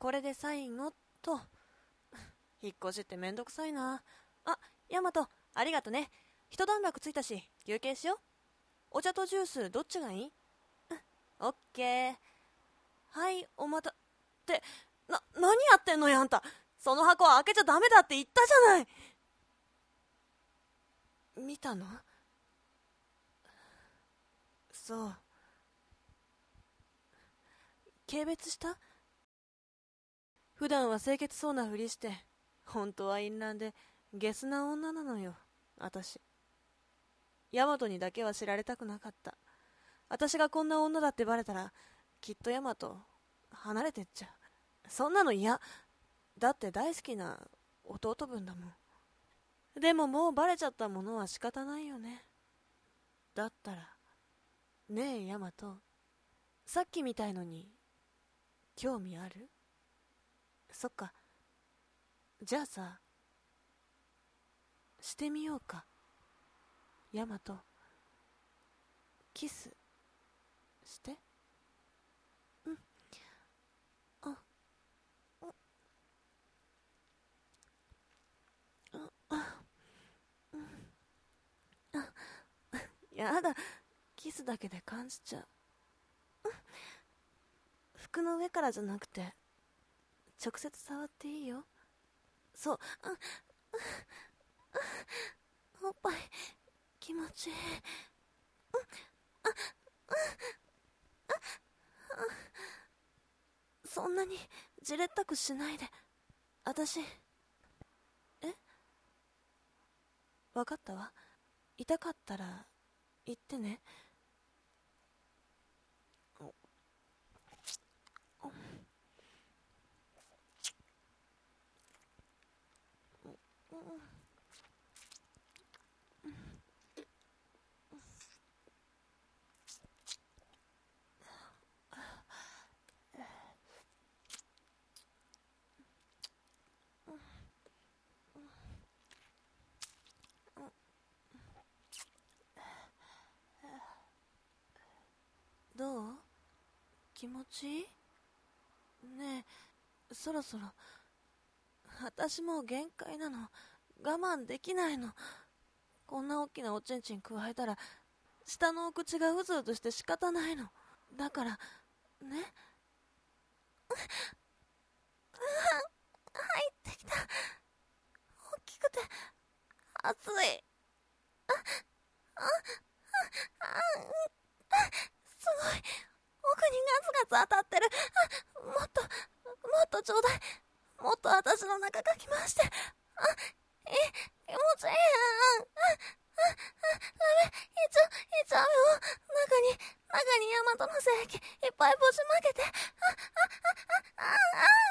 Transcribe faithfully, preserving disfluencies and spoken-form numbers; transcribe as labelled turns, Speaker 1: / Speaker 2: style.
Speaker 1: これで最後と。引っ越しってめんどくさいな。あ、ヤマト、ありがとね。一段落ついたし、休憩しよう。お茶とジュース、どっちがいい？うん、オッケー。はい、おまた、って、な、何やってんのよ、あんた。その箱開けちゃダメだって言ったじゃない。見たの？そう。軽蔑した？普段は清潔そうなふりして、本当は淫乱でゲスな女なのよ、あたし。ヤマトにだけは知られたくなかった。私がこんな女だってバレたら、きっとヤマト離れてっちゃう。そんなの嫌。だって大好きな弟分だもん。でももうバレちゃったものは仕方ないよね。だったら、ねえヤマト、さっきみたいのに興味ある？そっか。じゃあさ、してみようか。ヤマト、キスして。うん。あ、うん、あ、うん、あ、やだ。キスだけで感じちゃう。服の上からじゃなくて、直接触っていいよ。そう。おっぱい気持ちいい。そんなにじれったくしないで。あたし、え？わかったわ。痛かったら言ってね。どう？気持ちいい？ねえ、そろそろ。私もう限界なの。我慢できないの。こんな大きなおちんちんくわえたら、下のお口がうずうずして仕方ないの。だから、ね。入ってきた。大きくて、熱い。あ、あ、あ、すごい。奥にガツガツ当たってる。あ、もっと、もっとちょうだい。もっと私の中かき回して。あ、え、気持ちいい。あ、あ、あ、ダメ。いっちゃう、いっちゃうよ。中に、中にヤマトの精液いっぱいぶちまけて。あ、あ、あ、あ、あ、あ、